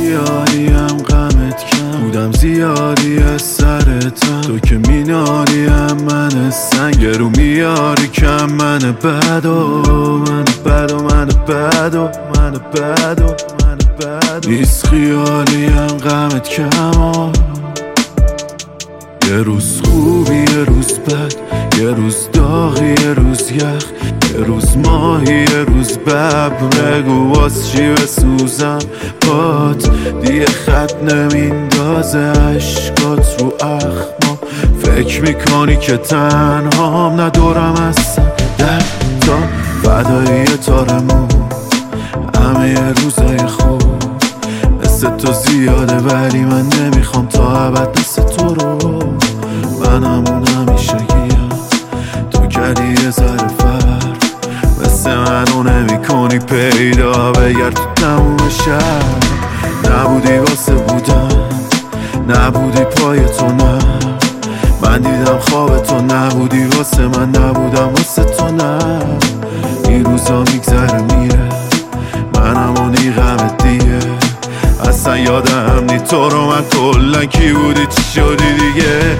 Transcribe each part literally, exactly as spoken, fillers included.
خیالیم غمت کم بودم زیادی از سرتم، تو که مینالیم من سنگ رو میاری کم من بد و من بد و من بد و من بد و من بد نیست خیالیم غمت کم. یه روز خوبی یه روز بد، یه روز داغی یه روز یخ، یه روز ماهی یه روز بب، بگو واس چی بسوزم بات دیگه خط نمیندازه عشقات رو اخما. فکر میکنی که تنهام ندارم هستم در تا فدایی تارمون همه یه روزای خوب مثل تو زیاده، ولی من نمیخوام تا ابد مثل تو رو. من همون همیشه گیم تو کردی یه ذره فرق، مثل منو نمی کنی پیدا، بگر تو تموم شهر. نبودی واسه بودن، نبودی پای تو، نه من دیدم خواب تو، نبودی واسه من، نبودم واسه تو. نه این روزا میگذره میره، من همونی غمت دیگه، اصلا یادم نی تو رو من کلن کی بودی چی شدی دیگه.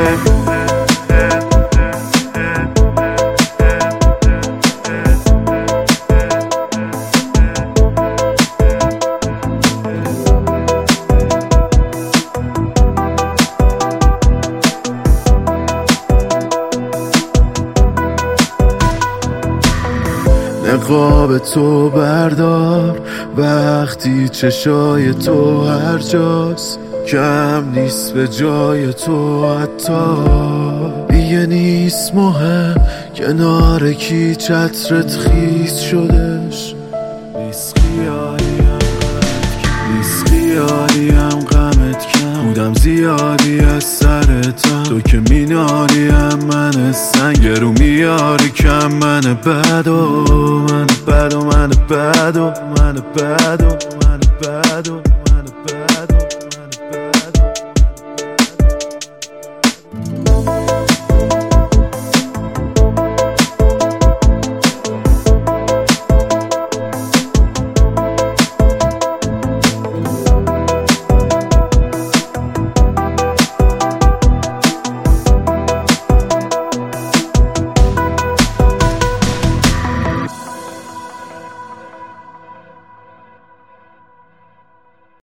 نقاب تو بردار وقتی چشای تو هر جاست، کم نیست به جای تو حتی دیگه نیست مهم کنار کی چترت خیس شدش. نیست خیالیم نیست خیالیم غمت کم بودم زیادی از سرتم، تو که مینالیم من سنگ رو میاری کم من بد و من بد و من بد و من بد و من بد و من بد و